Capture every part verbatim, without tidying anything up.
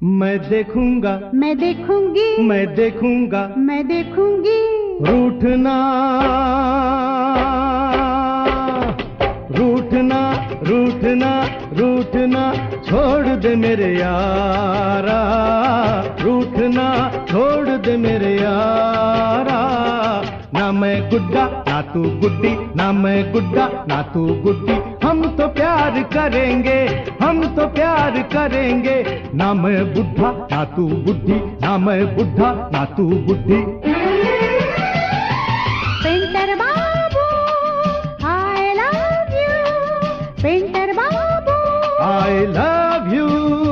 मैं देखूंगा, मैं देखूंगी, मैं देखूंगा, मैं देखूंगी। रूठना रूठना रूठना रूठना छोड़ दे मेरे यारा, रूठना छोड़ दे मेरे यारा। ना मैं गुड्डा ना तू गुड्डी, ना मैं गुड्डा ना तू गुड्डी, हम तो प्यार करेंगे, हम तो प्यार करेंगे। ना मैं बुढ़ा ना तू बुढ़ी, ना मैं बुढ़ा ना तू बुढ़ी। पेंटर बाबू आई लव यू, पेंटर बाबू आई लव यू।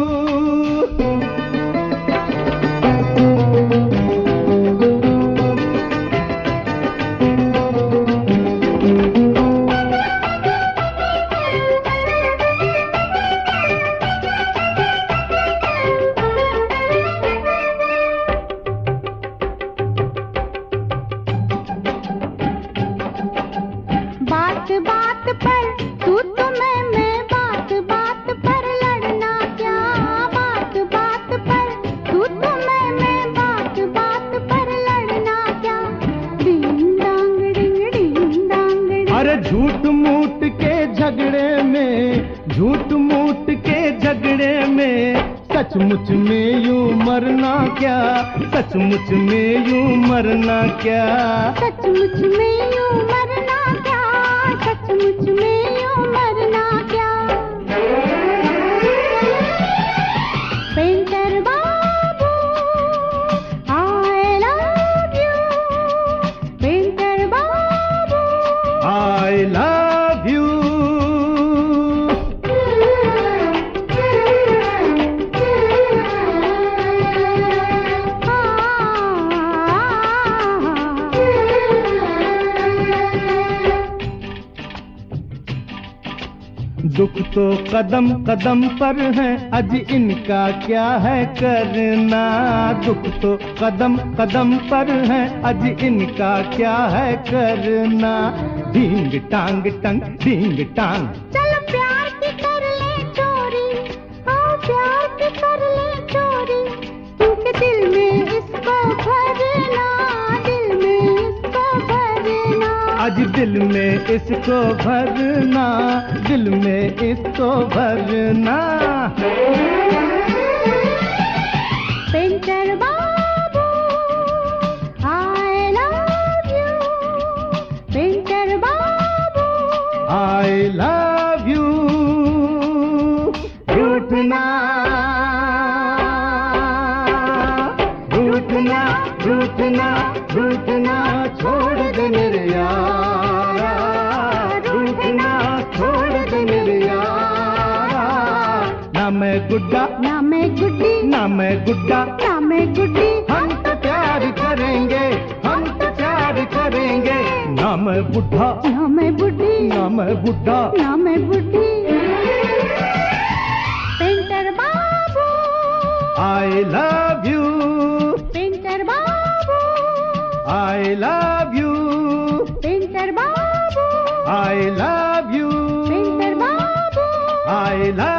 बात बात पर तू तो मैं मैं, बात बात पर लड़ना क्या, बात बात पर तू तो मैं मैं, बात बात पर लड़ना क्या। डिंग डांग डिंग डिंग डांग डिंग। अरे झूठ मूठ के झगड़े में, झूठ मूठ के झगड़े में सचमुच में यूं मरना क्या, सचमुच में यूं मरना क्या। सचमुच में यूं मरना क्या, सचमुच में यूं मरना क्या। पेंटर बाबू आई लव यू, पेंटर बाबू आई लव यू। दुख तो कदम कदम पर है, अज इनका क्या है करना। दुख तो कदम कदम पर है, अज इनका क्या है करना। ढींग टांग टंग ढींग टांग। चल प्यार की कर ले चोरी, हाँ प्यार की कर ले चोरी, क्योंकि दिल में इसको भरना, दिल में इसको भरना। आज दिल में इसको भरना, दिल में इसको भरना। पेंटर बाबू आई लव यू, पेंटर बाबू आई लव यू। रूठना रूठना रूठना रूठना छोड़ दे मेरे यारा, रूठना छोड़ दे मेरे यारा। ना मैं गुड्डा ना मैं गुड्डी, ना मैं गुड्डा, ना मैं गुड्डी, हम तो प्यार करेंगे, हम तो प्यार करेंगे। ना मैं बुढ़ा ना मैं बुड्ढी, ना मैं बुढ़ा, ना मैं बुड्ढी। पेंटर बाबू आई लव यू, पेंटर बाबू आई लव यू, पेंटर बाबू आई लव यू, पेंटर बाबू आई लव